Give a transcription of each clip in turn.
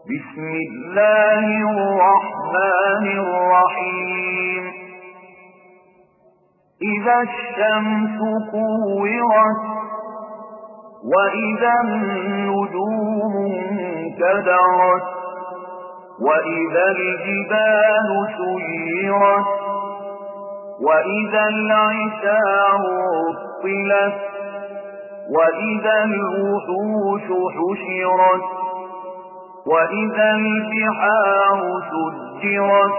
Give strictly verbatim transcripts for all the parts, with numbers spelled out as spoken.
بسم الله الرحمن الرحيم إذا الشمس كورت وإذا النجوم انكدرت وإذا الجبال سيرت وإذا العشار عطلت وإذا الوحوش حشرت وإذا البحار سجرت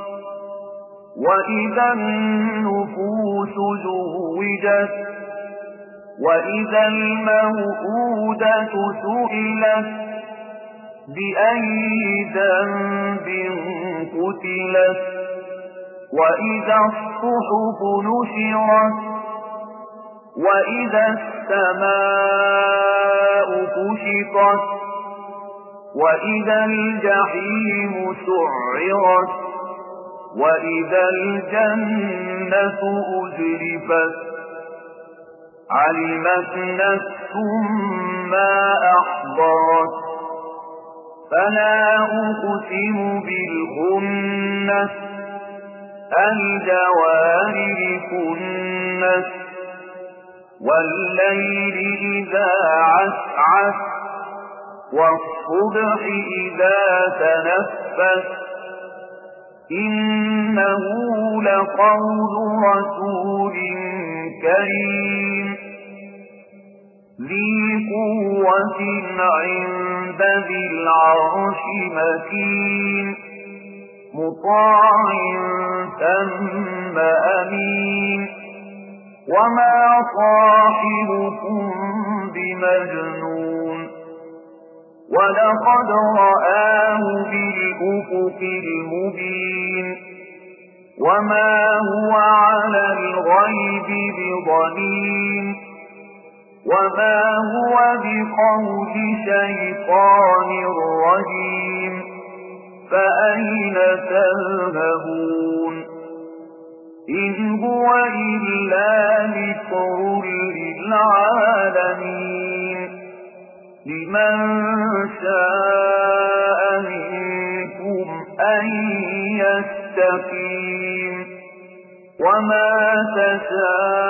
وإذا النفوس زوجت وإذا الموءودة سئلت بأي ذنب قتلت وإذا الصحف نشرت وإذا السماء كشطت وإذا الجحيم سعرت وإذا الجنة أزلفت علمت نفس ما أحضرت فلا أقسم بالخنس الجوار الكنس والليل إذا عسعس والصبح إذا تنفس إنه لقول رسول كريم ذي قوة عند ذي العرش مكين مطاع ثم أمين وما صاحبكم بمجنون ولقد رآه بالأفق المبين وما هو على الغيب بضنين وما هو بقول شيطان رجيم فأين تذهبون إن هو إلا ذكر للعالمين لمن شاء منكم أن يستقيم وما تشاءون